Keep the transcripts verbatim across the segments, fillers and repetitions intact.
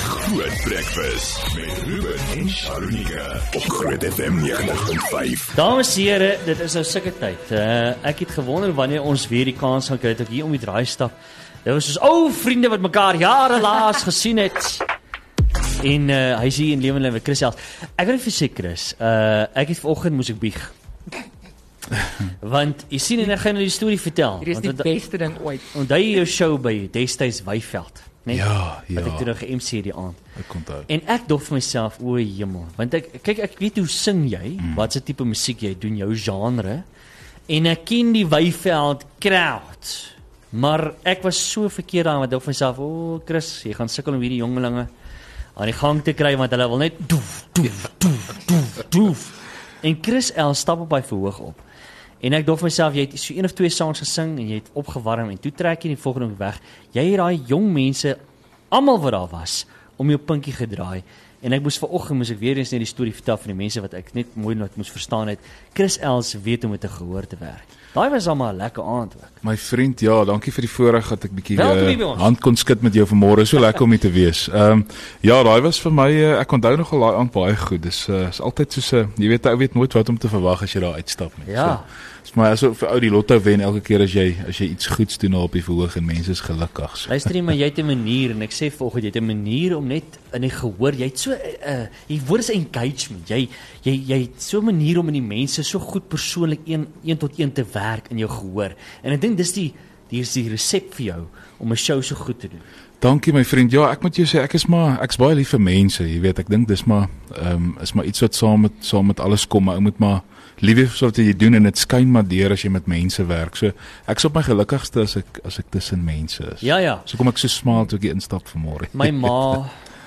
Groot Breakfast met Ruben en Sharonika op Groot F M negentig punt vyf. Dames en here, dit is nou sulke tyd. Uh, ek het gewonder wanneer ons weer die kans gaan kry dat ek hier om die draai stap. Dit was soos ou vriende wat mekaar jare laas gesien het. En uh, hy is hier in lewende met Chris Els. Ek wil net vir sê Chris, uh, ek het vanoggend moes ek bieg. Want jy sien en ek gaan nou die storie vertel. Dit is die want, beste ding ooit. Onthou jy jou show by destyds Wyveld? Nee? Ja, ja. Wat ek toe nog ge-M C die aand. Ek onthou. En ek dog vir myself, o hemel, want ek kyk ek weet hoe sing jy, mm. wat se tipe musiek jy doen, jou genre. En ek ken die Wyveld crowd. Maar ek was so verkeerd aan wat dog vir myself, o Chris, jy gaan sukkel om hierdie jongelinge aan die gang te kry want hulle wil net doef doef doef doef doef. En Chris Els stap op hy verhoog op. En ek dog vir myself, jy het so een of twee songs gesing en jy het opgewarm en toe trek jy die volgende weg. Jy het daai jong mense, almal wat daar was, om jou pinkie gedraai. En ek moes vanoggend moes ek weer eens net die storie vertel van die mense wat ek net mooi nooit moes verstaan het. Chris Els weet hoe om met 'n gehoor te werk. Daai was al maar 'n lekker aand ook. My vriend, ja, dankie vir die voorreg dat ek bietjie uh, hand kon skud met jou vanmôre. So lekker om hier te wees. Ehm um, ja, daai was vir my uh, ek onthou nogal daai aand baie goed. Dis uh, is altyd soos 'n uh, jy weet ou weet nooit wat om te verwag as jy daar uitstap nie. Ja. So, is maar asof vir ou die lotto wen elke keer as jy as jy iets goeds doen op die verhoog en mense is gelukkig. So. Luister jy, maar jy het 'n manier en ek sê vanoggend jy het 'n manier om net in die gehoor, jy het so 'n uh, die woord is engagement. Jy jy jy het so 'n manier om in die mense so goed persoonlik een een tot een te werk in jou gehoor. En ek dink dis die die is die resep vir jou om 'n show so goed te doen. Dankie my vriend. Ja, ek moet jou sê ek is maar ek's baie lief vir mense, jy weet. Ek dink dis maar ehm um, is maar iets wat saam met saam met alles kom, maar ou moet maar lief wees vir wat jy doen en dit skyn maar deur as jy met mense werk. So ek's op my gelukkigste as ek as ek tussen mense is. Ja ja. So kom ek so smaal toe ek hier instap vanmôre. My ma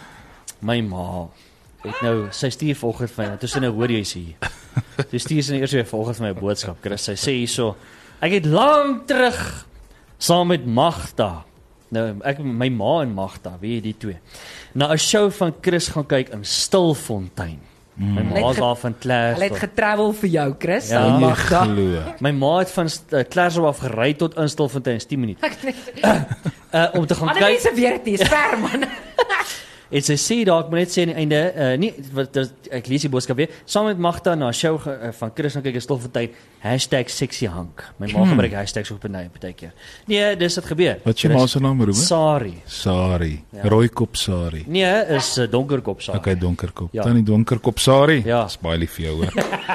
my ma het nou sy stuur vanoggend vir my, tussen nou hoor jy sy hier. Sy stuur sy eers weer vanoggend vir my 'n boodskap. Chris, sy sê hierso, ek het lank terug saam met Magda. Nou ek my ma en Magda, wie die twee. Na 'n show van Chris gaan kyk in Stilfontein. Mm. My ma is daar van Clare. Hulle het getravel vir jou, Chris. Ja, Magda. My ma het van uh, Clare af gery tot in Stilfontein, tien minute. uh, om te gaan kyk. kyk. Mense weet dit is ver man. En sy sê daar, ek moet net sê aan die einde, uh, nie, wat, ek lees die boodskap weer, saam met Magda na 'n show uh, van Chris gaan kyk in Stilfontein, hashtag sexy hank. My ma hmm. gebruik hashtags op 'n partykeer. Nee, dis het gebeur. Wat jy ma se naam, Ruben? Sari. Sari. Ja. Rooikop Sari. Nee, is uh, donkerkop Sari. Okay, donkerkop. Ja. Dan die donkerkop Sari. Ja. Dis baie lief vir jou, hoor.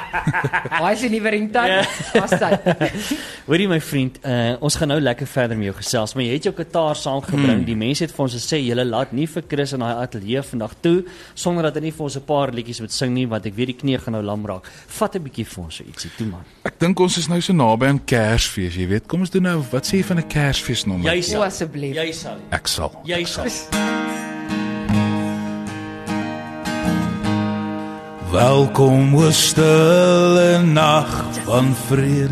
Hy is nie ringtone. Was dit? Hoorie my vriend, uh, ons gaan nou lekker verder met jou gesels, maar jy het jou kitaar saamgebring. Hmm. Die mense het vir ons gesê julle laat nie vir Chris in daai ateljee vandag toe sonder dat hy nie vir ons 'n paar liedjies moet sing nie, want ek weet die knie gaan nou lam raak. Vat 'n bietjie vir ons so ietsie toe man. Ek dink ons is nou so naby aan Kersfees, jy weet. Kom ons doen nou, wat sê jy van 'n Kersfees nommer? Jy sal. Asseblief. Jy sal. Ek sal. Jy sal. Welkom o stille nag van vrede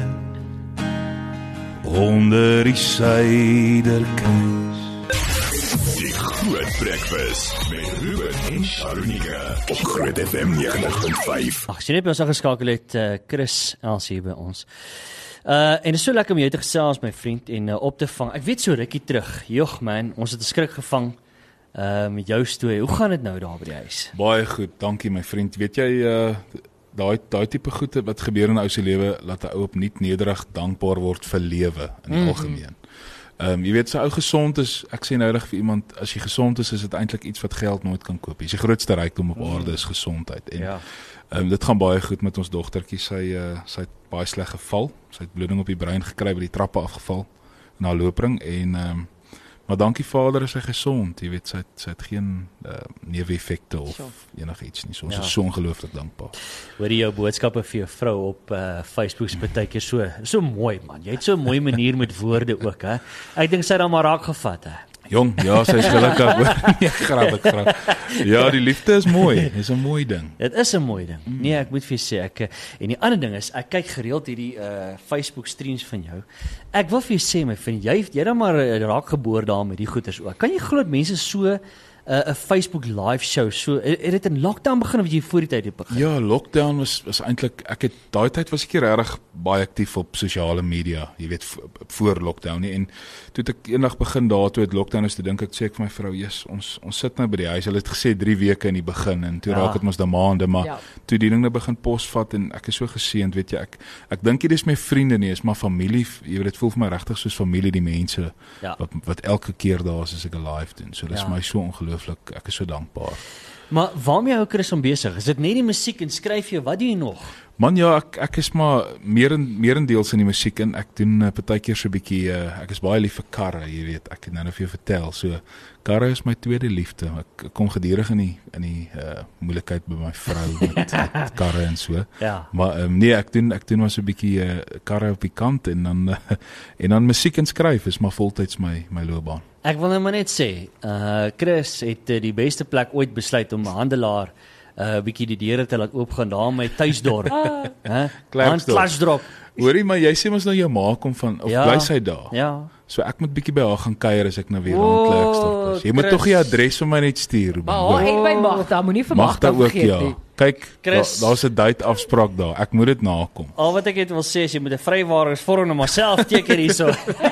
onder die suiderkruis. Die Groot Breakfast met Ruben en Sharonika op Groot F M negentig punt vyf. Ag, sien net by ons aangeskakel het uh, Chris Els hier by ons. Uh, en dit is so lekker om jou te gesels my vriend en uh, op te vang. Ek weet so rukkie terug. Jog man, ons het 'n skrik gevang. Uh, met jou storie. Hoe gaan dit nou daar by die huis? Baie goed, dankie my vriend. Weet jy, uh, daai daai tipe goede wat gebeur in 'n ou se lewe, laat 'n ou opnuut nederig dankbaar word vir lewe in die mm-hmm. algemeen. Ehm um, jy weet, so ou gesond is, ek sê noudig vir iemand, as jy gesond is, is dit eintlik iets wat geld nooit kan koop. Dis die grootste rykdom op aarde is gesondheid. En ja. um, dit gaan baie goed met ons dogtertjie. Sy uh, sy het baie sleg geval. Sy het bloeding op die brein gekry, by die trappe afgeval na lopering en ehm um, maar dankie Vader is sy gesond, jy weet, sy het, sy het geen uh, neeweffekte of sure. enigiets nie, so ons ja. is so ongelooflik dankbaar. Hoor jy jou boodskappe vir jou vrou op uh, Facebook se partykeer so, so mooi man, jy het so 'n mooi manier met woorde ook, hè. Ek dink sy het dan maar raak gevat, hè. Jong, ja, sy is gelukkig, hoor. Nee, grap, ek grap. Ja, die liefde is mooi, dis 'n mooi ding. Dit is 'n mooi ding. Mm. Nee, ek moet vir jou sê, ek, en die ander ding is, ek kyk gereeld hierdie uh, Facebook streams van jou. Ek wil vir jou sê, my vriend, jy jy dan maar uh, raak geboor daar met die goeters ook. Kan jy glo dat mense so 'n Facebook live show. So het dit in lockdown begin of het jy voor die tyd het begin? Ja, lockdown was was eintlik ek het daai tyd was ek nie regtig baie aktief op sosiale media, jy weet v, voor lockdown nie. En toe het ek eendag begin daar toe het lockdown is, toe dink ek sê ek vir my vrou, "Jesus, ons ons sit nou by die huis." Hulle het gesê drie weke in die begin en toe Ja. raak dit mos dan maande, maar Ja. toe die ding nou begin posvat en ek is so geseënd, weet jy, ek ek dink nie dis my vriende nie, is maar familie. Jy weet dit voel vir my regtig soos familie, die mense Ja. wat wat elke keer daar is as ek 'n live doen. So dis Ja. my so ongelooflik. Ek is so dankbaar. Maar waarmee hou Chris om besig? Is dit net die musiek en skryf jy? Wat doen jy nog? Man, ja, ek ek is maar meer en meerendeels in die musiek en ek doen uh, partykeer so 'n bietjie uh, ek is baie lief vir karre, jy weet. Ek het nou net vir jou vertel. So karre is my tweede liefde. Ek, ek kom gedurig in die in die uh, moeilikheid by my vrou met, met karre en so. Ja. Maar um, nee, ek doen ek doen maar so 'n bietjie uh, karre op die kant en dan uh, en dan musiek en skryf is maar voltyds my my loopbaan. Ek wil nou maar net sê, uh Chris het uh, die beste plek ooit besluit om 'n handelaar 'n uh, bietjie die deure te laat oopgaan daar in my tuisdorp. Hè? Klerksdorp. Klerksdorp. Hoorie, maar jy sê mos nou jou ma kom van of Ja. bly sy daar? Ja. So ek moet bietjie by haar gaan kuier as ek nou weer O, rond Klerksdorp is. Jy moet Chris. tog die adres vir my net stuur, Ruben. Maar haar en by Magda, moenie vir Magda Magda ook vergeet ja. nie. Kyk, Chris. daar daar's 'n date afspraak daar. Ek moet dit nakom. Al wat ek net wil sê is jy moet 'n vrywaaringsvorm na myself teken hierso.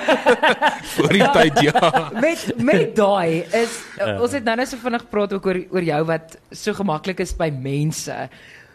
Voor die tyd ja. Met met daai is Ja. ons het nou net so vinnig gepraat ook oor oor jou wat so gemaklik is by mense.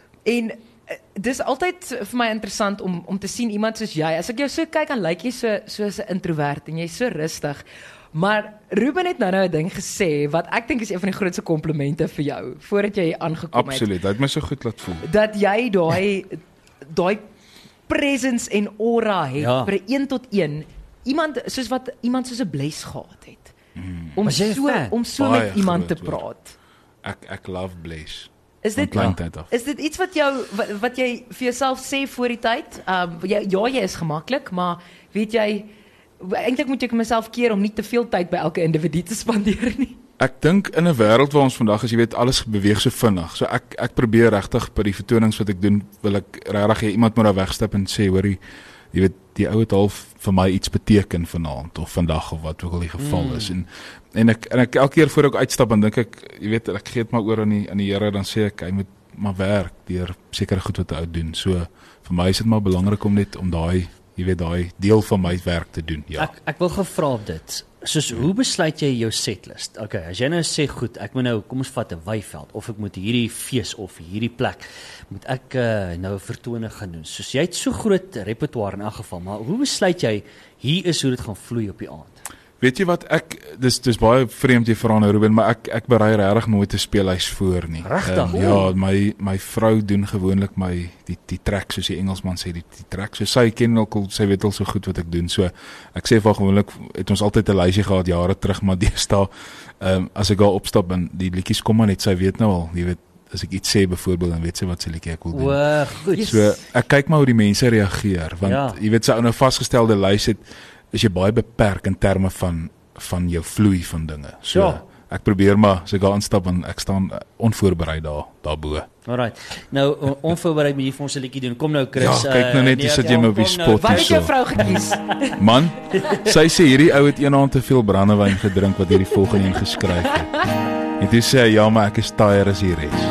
En uh, dis altyd vir my interessant om om te sien iemand soos jy. As ek jou so kyk, dan lyk jy so soos 'n introvert en jy's so rustig. Maar Ruben het nou nou 'n ding gesê wat ek dink is een van die grootste komplimente vir jou voordat jy hier aangekom het. Absoluut. Dit het my so goed laat voel. Dat jy daai daai presence en aura het Ja. vir 'n een tot een iemand soos wat iemand soos 'n Bles gehad het. Om Was jy 'n so fan? om so Baie met iemand te groot, hoor. praat. Ek ek love Blaze. Is Van dit klein tyd af. Is dit iets wat jou wat, wat jy vir jouself sê voor die tyd? Um jy, ja, jy is gemaklik, maar weet jy eintlik moet ek myself keer om nie te veel tyd by elke individu te spandeer nie. Ek dink in 'n wêreld waar ons vandag is, jy weet, alles beweeg so vinnig. So ek ek probeer regtig by die vertonings wat ek doen, wil ek regtig hê iemand moet daar wegstap en sê, hoorie, jy weet, die ou het half vir my iets beteken vanaand of vandag of wat ook al die geval Mm. is. En en ek en ek elke keer voor ek uitstap dan dink ek, jy weet, ek gee dit maar oor aan die aan die Here, dan sê ek hy moet maar werk deur sekere goed wat hy doen. So vir my is dit maar belangrik om net om daai, jy weet, daai deel van my werk te doen. Ja. Ek ek wil gevra op dit. Soos hoe besluit jy jou setlist? Okay, as jy nou sê goed, ek moet nou kom ons vat 'n Weiveld of ek moet hierdie fees of hierdie plek moet ek uh, nou 'n vertoning gaan doen. Soos jy het so groot repertoire in elk geval, maar hoe besluit jy hier is hoe dit gaan vloei op die aand? Weet jy wat ek dis dis baie vreemd jy vra nou Ruben, maar ek ek berei regtig nooit 'n speelhuis voor nie. Regtig? Um, ja, my my vrou doen gewoonlik my die die track soos die Engelsman sê die die track. So sy ken ook al sy weet al so goed wat ek doen. So ek sê vir gewoonlik het ons altyd 'n lysie gehad jare terug, maar deesdae ehm um, as ek daar opstap en die liedjies kom maar net sy weet nou al, jy weet as ek iets sê byvoorbeeld dan weet sy wat se liedjie ek wil doen. O, goed. Yes. So ek kyk maar hoe die mense reageer want Ja. jy weet sy ou nou vasgestelde lys het is jy baie beperk in terme van van jou vloei van dinge. So Ja. ek probeer maar as ek daar instap en ek staan uh, onvoorbereid daar daarbo. Alright. Nou on- onvoorbereid moet jy vir ons 'n liedjie doen. Kom nou Chris. Ja, kyk nou net, uh, hier sit nee, jy my op die kom nou. spot. Wat het jou so. vrou gekies? Man, sy sê hierdie ou het eendag te veel brandewyn gedrink wat hierdie volgende een geskryf het. En toe sê hy ja, maar ek is taaier as die res.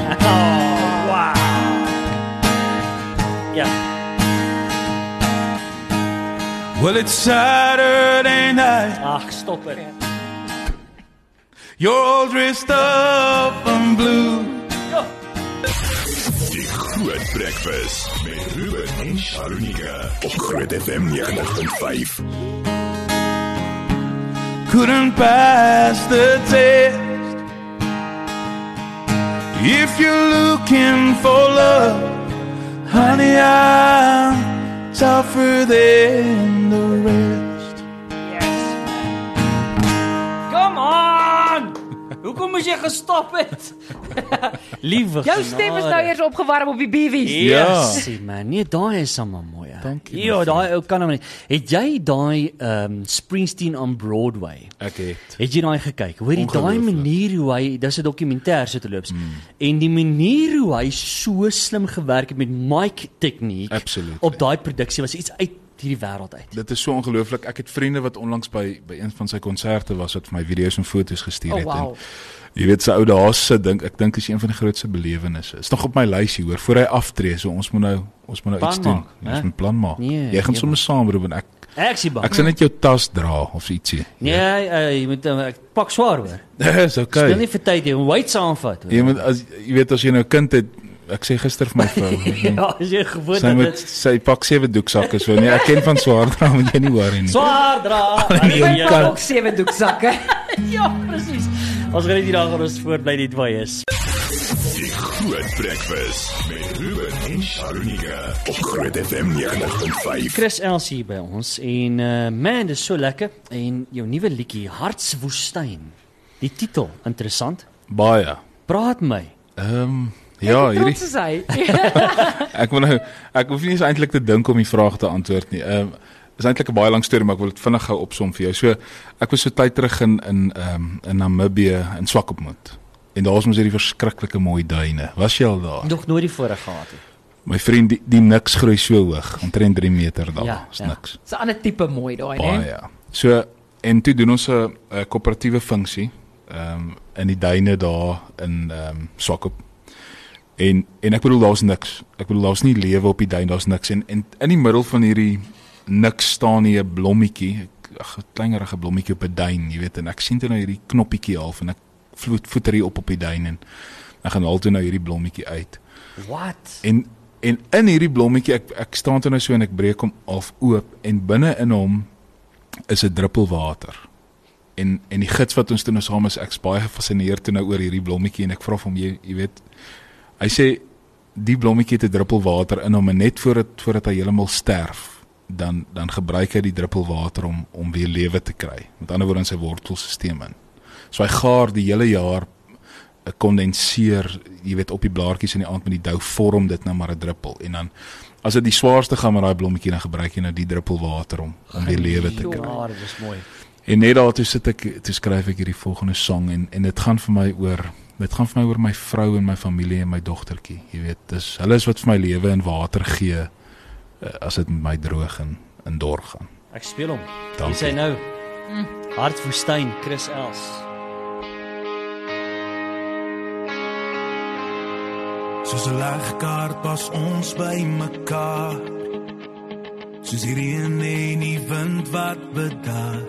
Oh, wow. Ja. Well, it's Saturday night. Ag, stop dit. You're all dressed up in blue. Die Groot Breakfast met Ruben en Sharunika op Groot F M negentig punt vyf. Couldn't pass the test. If you're looking for love, honey, I'm tougher than the rest. Come on! Hoekom moes jy gestop het? Liewe Jou stem is nou eers opgewarm op die B V's. Yes, ja. Man. Nee, daai is sommer mooi. Dankie, Ja, my daai ou kan hom nie. Het jy daai um, Springsteen on Broadway? Ek het. Het jy daai gekyk? Hoor jy daai Ongelooflik. manier hoe hy, dis 'n dokumentêr so te loops. Mm. En die manier hoe hy so slim gewerk het met mic tegniek Absoluut. op daai produksie was iets uit hierdie wêreld uit. Dit is so ongelooflik. Ek het vriende wat onlangs by by een van sy konserte was wat vir my video's en foto's gestuur Oh, het. wow. Jy weet sy ou dae se dink ek dink is een van die grootste belewennisse. Is nog op my lysie hoor voor hy aftree, so ons moet nou ons moet nou Plan iets doen. maak, Ons hè? moet plan maak. Nee, Jy gaan nee, sommer saam Ruben. Ek Ek sien bang. ek sal net jou tas dra of ietsie. Nee, uh, jy moet uh, ek pak swaar hoor. Dis Speel okay. nie vir tyd jy moet wyd saamvat hoor. Jy moet as jy weet as jy nou 'n kind het, ek sê gister vir my vrou, Ja, as jy gewoond sy het moet dit sy pak sewe doeksakke so. Nee, ek ken van swaar dra, moet jy nie worry nie. swaar dra. Nee, Ek jy pak kan- ook sewe doeksakke. Ja, presies. Ons gaan net hier daar gaan ons voortbly net waar jy is. Die Groot Breakfast met Ruben en Sharunika op Groot F M negentig punt vyf. Chris Els hier by ons en uh, man, dis so lekker en jou nuwe liedjie Hartswoestyn. Die titel, interessant. Baie. Praat my. Ehm um, ja, hierdie Trots is hy. ek wil nou ek hoef nie eens eintlik te dink om die vraag te antwoord nie. Ehm um, is eintlik 'n baie lang storie, maar ek wil dit vinnig gou opsom vir jou. So ek was so tyd terug in in ehm um, in Namibië in Swakopmund. En daar was ons hierdie verskriklike mooi duine. Was jy al daar? Nog nooit die voorreg gehad het. My vriend, die, die niks groei so hoog, omtrent drie meter daar. Ja, Is ja. niks. Dis 'n ander tipe mooi daai, Baie. né? Ja. So en toe doen ons 'n 'n koöperatiewe funksie ehm um, in die duine daar in ehm um, Swakop. En en ek bedoel daar's niks. Ek bedoel daar's nie lewe op die duin, daar's niks en en in die middel van hierdie niks staan hier 'n blommetjie, 'n kleinerige blommetjie op 'n duin, jy weet, en ek sien toe nou hierdie knoppietjie half en ek voet voeter hier op op die duin en ek gaan haal toe nou hierdie blommetjie uit. What? En en in hierdie blommetjie ek ek staan toe nou so en ek breek hom half oop en binne in hom is 'n druppel water. En en die gids wat ons toe nou saam is, ek's baie gefassineerd toe nou oor hierdie blommetjie en ek vra hom jy jy weet hy sê die blommetjie het 'n druppel water in hom en net voordat voordat hy heeltemal sterf dan dan gebruik hy die druppel water om om weer lewe te kry. Met ander woorde in sy wortelstelsel in. So hy gaar die hele jaar kondenseer, jy weet op die blaartjies in die aand met die dou vorm dit nou maar 'n druppel en dan as dit die swaarste gaan met daai blommetjie dan gebruik jy nou die druppel water om om weer lewe te kry. Ja, dit is mooi. En net daartoe sit ek toe skryf ek hierdie volgende song en en dit gaan vir my oor dit gaan vir my oor my vrou en my familie en my dogtertjie. Jy weet, dis hulle is wat vir my lewe en water gee uh, as dit met my droog en in dor gaan. Ek speel hom. Dankie. Jy sê nou. Hartswoestyn, Chris Els. Soos 'n legkaart pas ons by mekaar. Soos hierdie in die wind wat bedaar.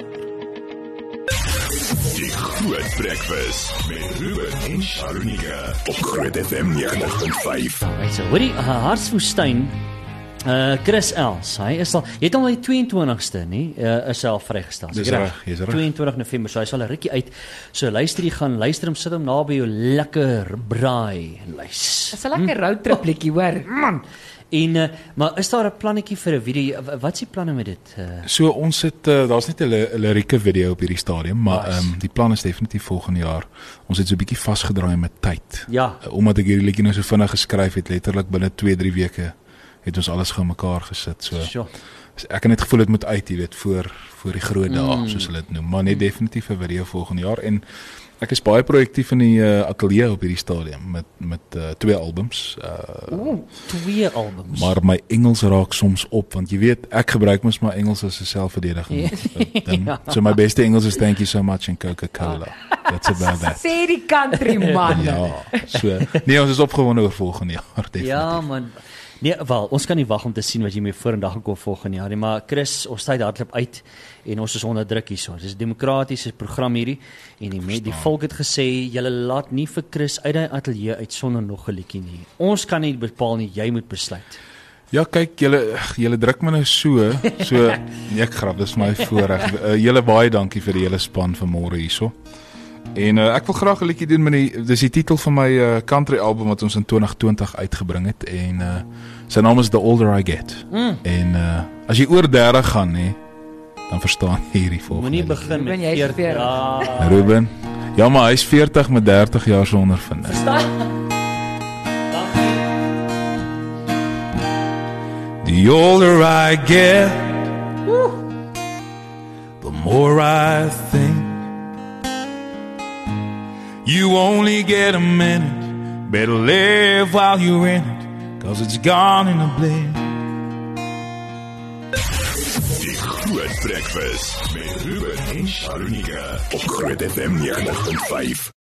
Die Groot Breakfast met Ruben en Sharunika op Groot F M negentig punt vyf. Right, so hoorie, uh, Hartswoestyn. Uh Chris Els, hy is al jy het hom al die twee en twintigste, nê? Uh, is self vrygestel. Dis reg, jy's reg. twee en twintig November, so hy sal 'n rukkie uit. So luister jy gaan luister hom sit hom naby jou lekker braai en lys. Dis 'n lekker roadtrip liedjie, hoor. Man. En uh, maar is daar 'n plannetjie vir 'n video? Wat is die planne met dit? Uh, So ons het uh, daar's net 'n lirieke video op hierdie stadium, maar ehm Nice. um, die plan is definitief volgende jaar. Ons het so 'n bietjie vasgedraai met tyd. ja, Uh, omdat ek hierdie liedjie nou so vinnig geskryf het, letterlik binne twee drie weke het ons alles gou mekaar gesit. So sure. ek het net gevoel dit moet uit, jy weet, voor voor die groot dae, Mm. soos hulle dit noem. Maar net definitief 'n video volgende jaar en ek is baie proaktief in die uh, ateljee op hierdie stadium met met uh, twee albums. Uh, Ooh, twee albums. maar my Engels raak soms op want jy weet ek gebruik mos maar Engels as 'n selfverdediging Ja. ding. Ja. So my beste Engels is thank you so much and Coca-Cola. That's about that. Sê die country man. Ja, so nee, ons is opgewonde oor volgende jaar definitief. Ja man. Nee, wel, ons kan nie wag om te sien wat jy mee vorendag gaan kom volgende jaar nie, maar Chris, ons tyd hardloop uit en ons is onder druk hierso. Dis 'n demokratiese program hierdie en die met, die volk het gesê julle laat nie vir Chris uit die ateljee uit sonder nog 'n liedjie nie. Ons kan nie bepaal nie, jy moet besluit. Ja, kyk, julle julle druk my nou so, so nee, ek grap, dis my voorreg. Uh, julle baie dankie vir die hele span vanmôre hierso. En uh, ek wil graag 'n liedjie doen met die dis die titel van my uh, country album wat ons in twintig twintig uitgebring het en uh, sy naam is The Older I Get. Mm. En uh, as jy oor dertig gaan nê, dan verstaan jy hierdie volgende. Moenie liedjie. begin met Ruben, jy is veertig. veertig. Ja. Ruben. Ja, maar hy's veertig met dertig jaar se ondervinding. The older I get, the more I think. You only get a minute, better live while you're in it, 'cause it's gone in a blink. Die Groot Breakfast met Ruben en Sharunika op Groot F M negentig punt vyf.